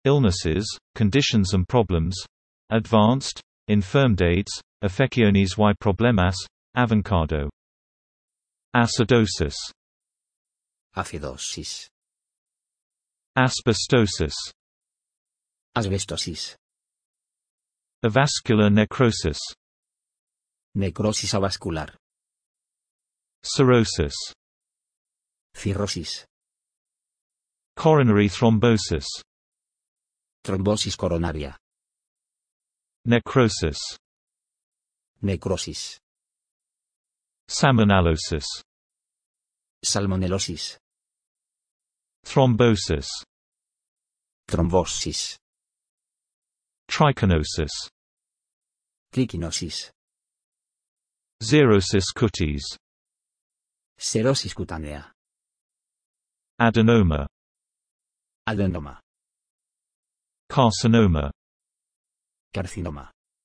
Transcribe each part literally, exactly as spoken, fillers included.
illnesses, conditions and problems, advanced, infirmidades, afecciones y problemas, avanzado. Acidosis. Acidosis. Asbestosis. Asbestosis. Avascular necrosis. Necrosis avascular. Cirrhosis. Cirrosis. Coronary thrombosis. Trombosis coronaria. Necrosis. Necrosis. Salmonellosis. Salmonelosis. Thrombosis. Trombosis. Trichinosis. Trichinosis. Xerosis cutis. Serosis cutánea. Adenoma. Adenoma. Carcinoma. Carcinoma.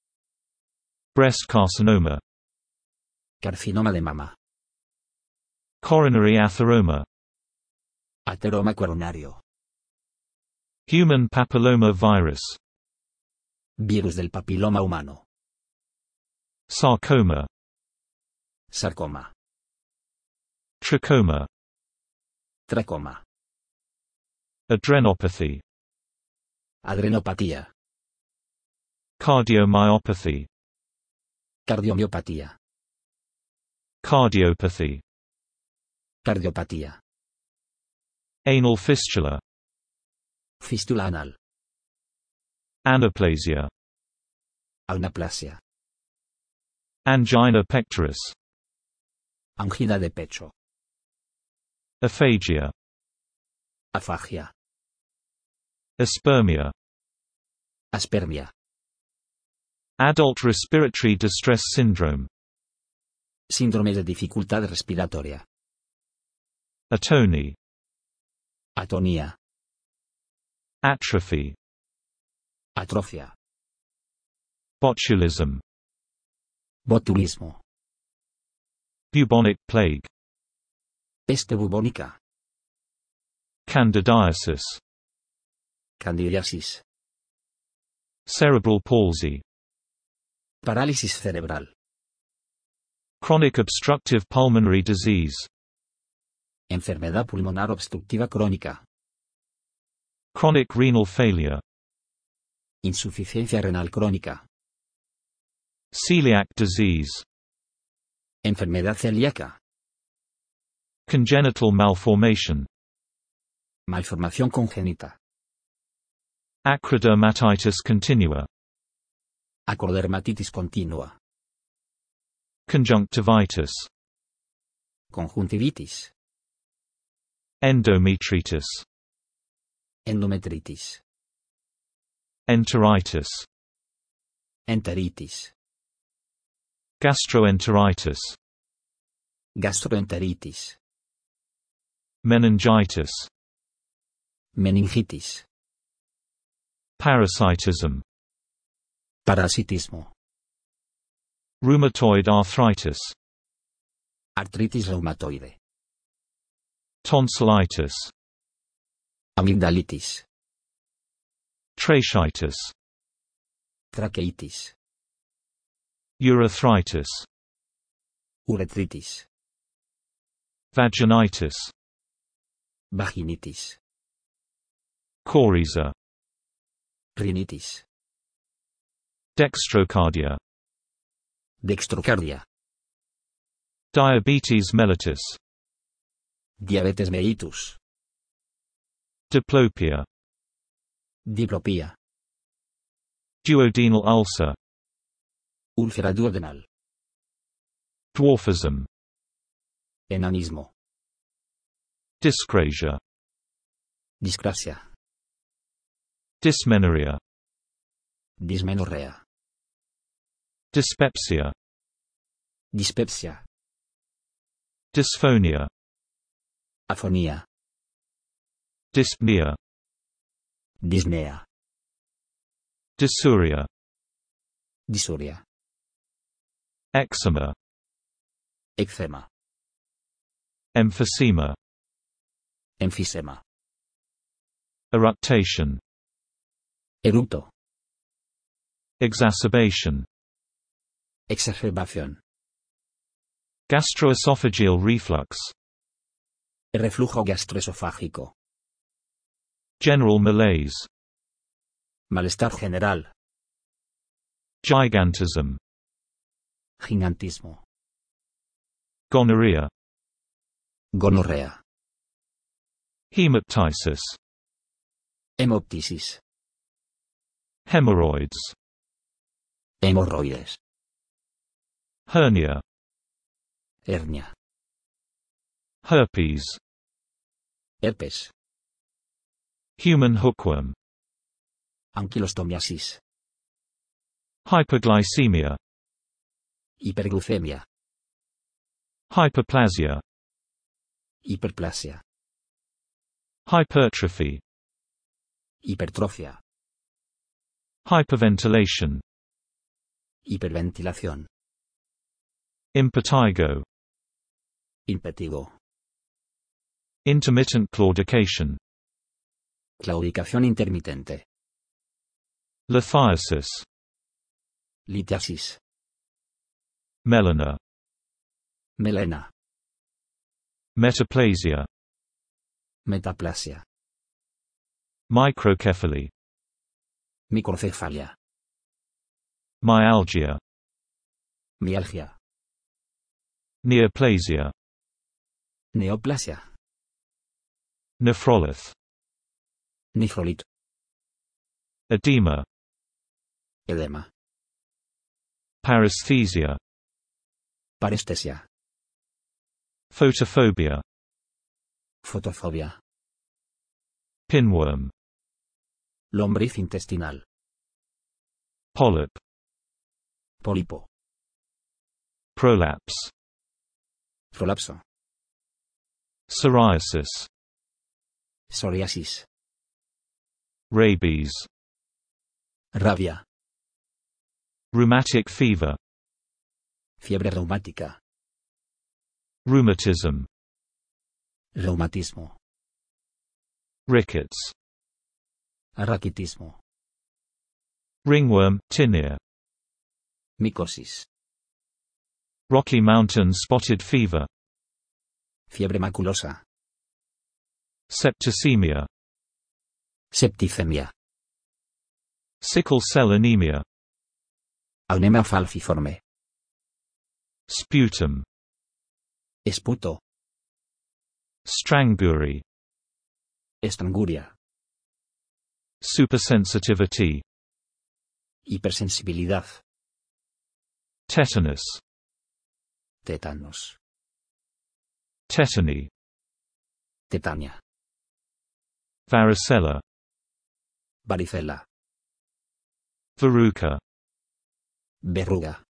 Breast carcinoma. Carcinoma de mama. Coronary atheroma. Ateroma coronario. Human papilloma virus. Virus del papiloma humano. Sarcoma. Sarcoma. Trachoma. Tracoma. Adrenopathy. Adrenopatía. Cardiomyopathy. Cardiomiopatía. Cardiopathy. Cardiopatía. Anal fistula. Fístula anal. Anaplasia. Anaplasia. Angina pectoris. Angina de pecho. Aphagia. Afagia. Aspermia. Aspermia. Adult respiratory distress syndrome. Síndrome de dificultad respiratoria. Atony. Atonía. Atrophy. Atrofia. Botulism. Botulismo. Bubonic plague. Peste bubónica. Candidiasis. Candidiasis. Cerebral palsy. Parálisis cerebral. Chronic obstructive pulmonary disease. Enfermedad pulmonar obstructiva crónica. Chronic renal failure. Insuficiencia renal crónica. Celiac disease. Enfermedad celíaca. Congenital malformation. Malformación congénita. Acrodermatitis continua. Acrodermatitis continua. Conjunctivitis. Conjuntivitis. Endometritis. Endometritis. Enteritis. Enteritis. Gastroenteritis. Gastroenteritis. Meningitis. Meningitis. Parasitism. Parasitismo. Rheumatoid arthritis. Artritis reumatoide. Tonsillitis. Amigdalitis. Tracheitis. Tracheitis. Urethritis. Uretritis. Vaginitis. Vaginitis. Coryza. Rinitis. Dextrocardia. Dextrocardia. Diabetes mellitus. Diabetes mellitus. Diplopia. Diplopía. Duodenal ulcer. Úlcera duodenal. Dwarfism. Enanismo. Dyscrasia. Discrasia. Dysmenorrhea. Dismenorrea. Dyspepsia. Dispepsia. Dysphonia. Afonía. Dyspnea. Disnea. Dysuria. Disuria. Eczema. Eczema. Emphysema. Enfisema. Eructation. Eructo. Exacerbation. Exacerbación. Gastroesophageal reflux. Reflujo gastroesofágico. General malaise. Malestar general. Gigantism. Gigantismo. Gonorrhea. Gonorrea. Hemoptysis. Hemoptisis. Hemorrhoids. Hemorroides. Hernia. Hernia. Herpes. Herpes. Human hookworm. Anquilostomiasis. Hyperglycemia. Hiperglucemia. Hyperplasia. Hiperplasia. Hypertrophy. Hipertrofia. Hyperventilation. Hiperventilación. Impetigo. Impetigo. Intermittent claudication. Claudicación intermitente. Lithiasis. Litiasis. Melena. Melena. Metaplasia. Metaplasia. Microcephaly. Microcefalia. Myalgia. Mialgia. Neoplasia. Neoplasia. Nephrolith. Nifrolito. Edema. Edema. Paresthesia. Parestesia. Photophobia. Fotofobia. Pinworm. Lombriz intestinal. Polyp. Pólipo. Prolapse. Prolapso. Psoriasis. Psoriasis. Rabies. Rabia. Rheumatic fever. Fiebre reumática. Rheumatism. Reumatismo. Rickets. Raquitismo. Ringworm, tinea. Micosis. Rocky Mountain spotted fever. Fiebre maculosa. Septicemia. Septicemia. Sickle cell anemia. Anemia falciforme. Sputum. Esputo. Strangury. Estranguria. Supersensitivity. Hipersensibilidad. Tetanus. Tétanos. Tetany. Tetania. Varicella. Varicela. Verruca. Verruga.